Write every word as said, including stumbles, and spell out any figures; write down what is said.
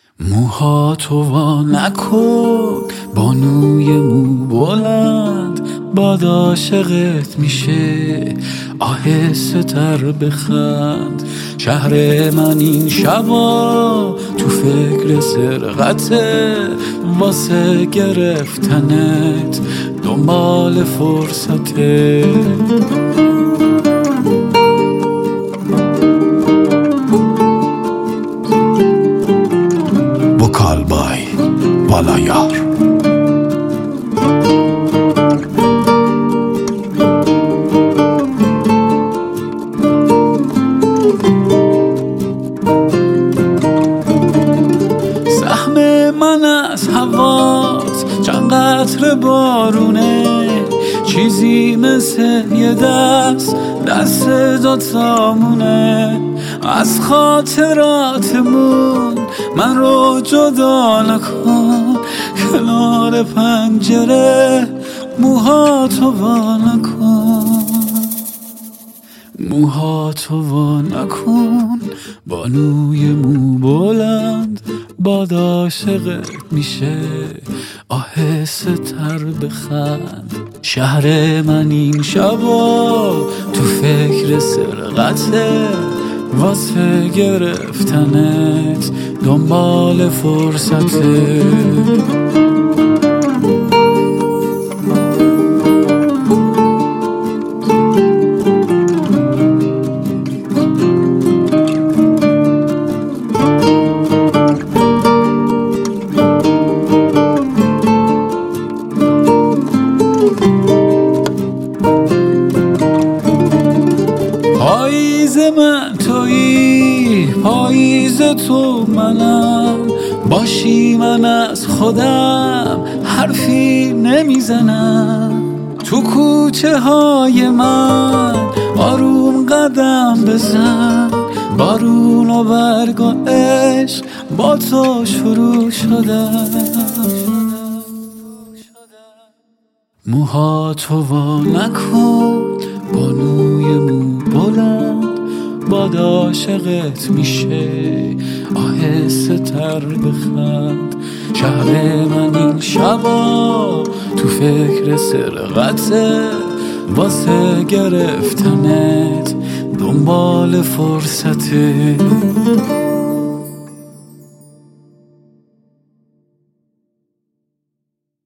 موهاتو وا نکن بانوی مو بلند، باد عاشقت میشه آهسته تر بخند. شهر من این شبا تو فکر سرقته، واسه گرفتنت دنبال فرصته. وکال بای بالایار. سهم من از هواست چند قطره بارونه، چیزی مثل یه دست دست دوتامونه. از خاطراتمون من رو جدا نکن، کنار پنجره موهاتو وا نکن. موهاتو وا نکن بانوی مو بلند، باد عاشقت میشه آهسته تر بخند. شهر من این شبا تو فکر سرقته، واسه گرفتنت دنبال فرصته. پاییز من تویی، پاییز تو منم، باشی من از خودم حرفی نمیزنم. تو کوچه های من آروم قدم بزن، بارون و برگ و عشق با تو شروع شدن. موهاتو وا نکن بانوی مو بلند، باد عاشقت میشه آهسته تر بخند. شهر من این شبا تو فکر سرقته، واسه گرفتنت دنبال فرصته.